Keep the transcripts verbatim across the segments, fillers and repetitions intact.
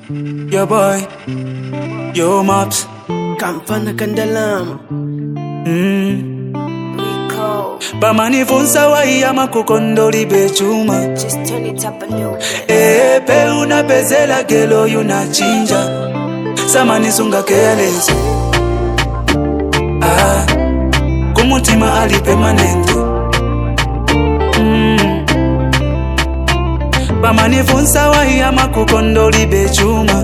Yo boy, yo maps. Kamfana Kandalama. Mm. Rico, Bamani funsa wa iyama kukondoli bechuma. just turn it up a little bit. Eh, pe una bezela gelo yuna chinja. Samani sunga careless. Ah, kumutima ali permanent. Mm. Bamani funsa wa iyama kukondoli bechuma.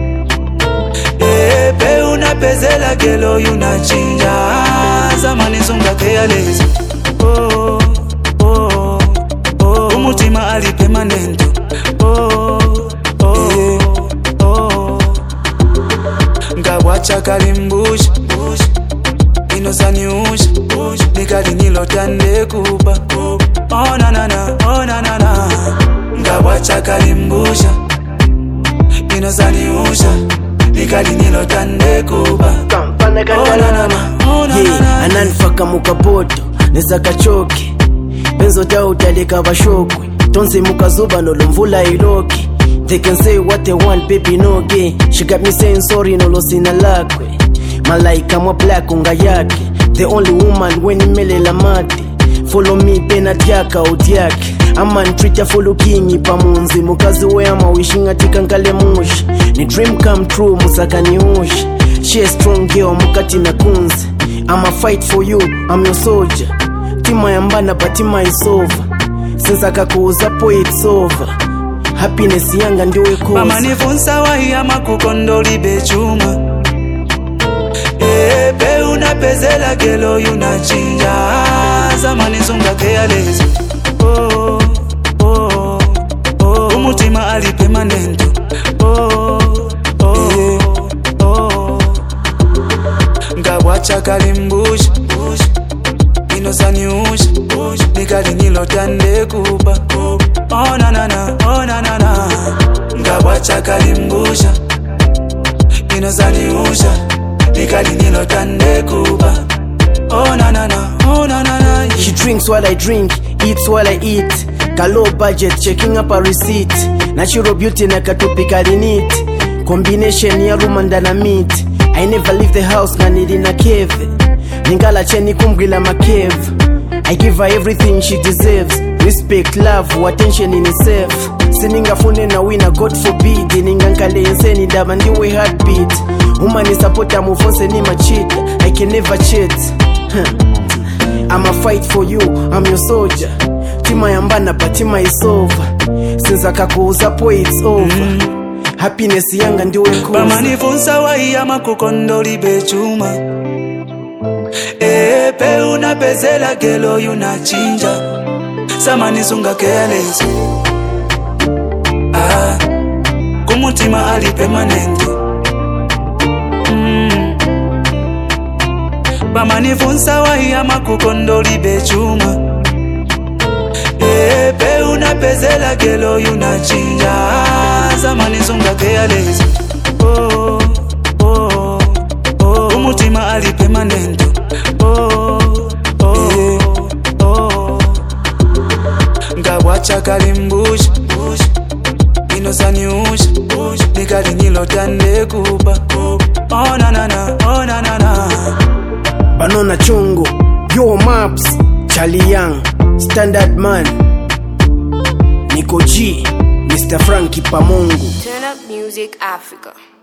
Eh, pe una bezela gelo yuna chinja. Samani sunga careless. Oh, oh, oh. Umutima ali permanent. Oh, oh, oh. Ngawacha kalimbush, bush. Inosani ush, bush. Nikali nilotande kupa. Oh na na na, oh na na na. Ngawacha kalimbusha. Inosani usha. Nikali nilotande kupa. Kamfana Kandalama. Oh na na Yeah, na. ananifaka mukapoto neza kachoke benzo dao daleka bashokwe tonze mukazuba nolomvula iloki. They can say what they want, baby no gay. She got me saying sorry nolo sina lakwe. Malaika mwa black unga yake. The only woman when imelela mate. Follow me pena tiaka utiake. Aman treat ya follow kingi pamunzi. Mukazi we ama wishing atika nkale mushi. Ni dream come true musaka ni ushi. She a strong girl mukati na kunzi. I'ma fight for you, I'm your soldier. Tima yambana but tima is over. Since akakuuza po it's over. Happiness yanga ndiwe kosa. Mama nifunsa wa iyama kukondoli bechuma. Eh, pe una bezela gelo yuna chinja. Zamani sunga careless. Oh, oh, oh. Umutima ali permanent. Oh, oh, oh. Ngawacha kalimbush, bush. Inosani ush, bush. Nikali nilotande kupa. Oh na na na, oh na na na. Ngawacha kalimbusha. Inosani usha. Nikali nilotande kupa. Oh na na na, oh na na na. She drinks while I drink, eats while I eat. Ka low budget, checking up a receipt. Natural beauty na katopically neat. Combination ya room and na meat. I never leave the house na nili na cave. Ningala cheni kumgila makeve. I give her everything she deserves. Respect, love, attention in itself. Sininga fune na wina, God forbid. Ningankale inseni dama ndiwe heartbeat. Umani supporta mufonse ni machita. I can never cheat. I'ma fight for you, I'm your soldier. Tima yambana but tima is over. Since akakuuza po it's over. Mm. Happiness yanga ndiwe kosa. Bama nifunsa wa iyama kukondoli bechuma. Eh, pe una bezela gelo yuna chinja. Samani sunga careless. Ah, kumutima ali permanent. Mm. Bama nifunsa wa iyama kukondoli bechuma. Eh, pe una bezela gelo yuna chinja. Samani sunga careless. Oh, oh, oh. Umutima ali permanent. Oh, oh, oh. Ngawacha kalimbush, bush. Inosani ush, bush. Nikali nilotande kupa. Oh na na na, oh na na na. Banona chungu, yo maps, Charlie Young, Standard Man, Nico G, Mister Frankie Pamungu. Turn up music Africa.